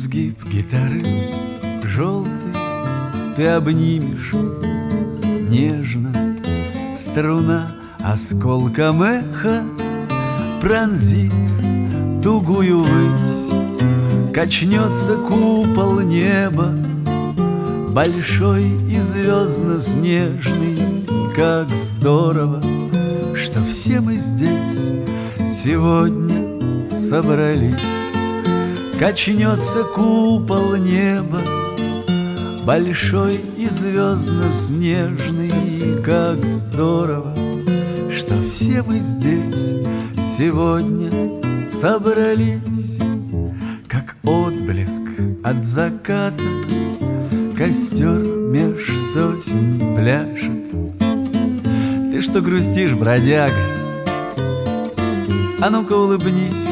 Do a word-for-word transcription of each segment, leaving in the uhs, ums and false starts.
Изгиб гитары желтый ты обнимешь нежно, струна осколком эха пронзит тугую высь, качнется купол неба, большой и звездно-снежный. Как здорово, что все мы здесь сегодня собрались. Качнется купол неба, большой и звездно-снежный. Как здорово, что все мы здесь сегодня собрались. Как отблеск от заката костер меж сосен пляшет. Ты что грустишь, бродяга? А ну-ка улыбнись.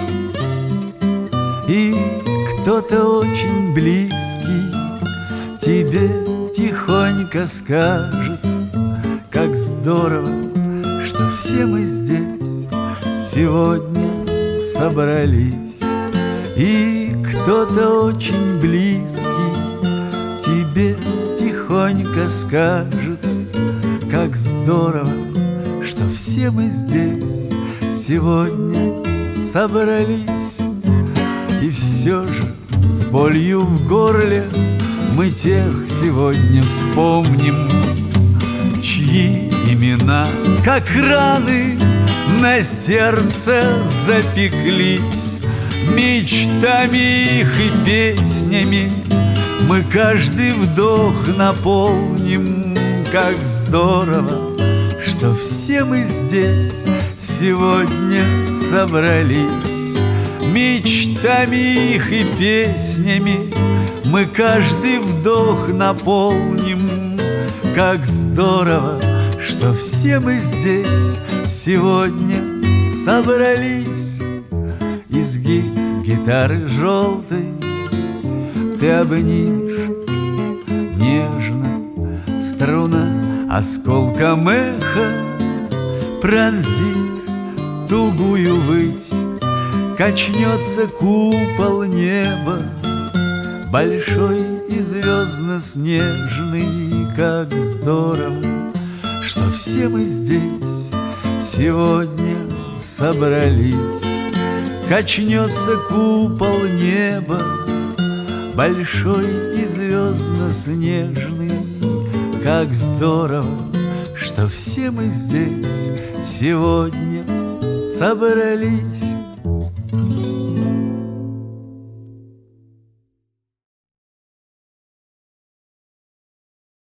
И кто-то очень близкий тебе тихонько скажет: как здорово, что все мы здесь сегодня собрались. И кто-то очень близкий тебе тихонько скажет: как здорово, что все мы здесь сегодня собрались. И все же с болью в горле мы тех сегодня вспомним, чьи имена, как раны, на сердце запеклись. Мечтами их и песнями мы каждый вдох наполним. Как здорово, что все мы здесь сегодня собрались. Мечтами их и песнями мы каждый вдох наполним. Как здорово, что все мы здесь сегодня собрались. Изгиб гитары желтой ты обнимешь нежно, струна осколком эха пронзит тугую высь. Качнется купол неба, большой и звездно-снежный. Как здорово, что все мы здесь сегодня собрались. Качнется купол неба, большой и звездно-снежный. Как здорово, что все мы здесь сегодня собрались.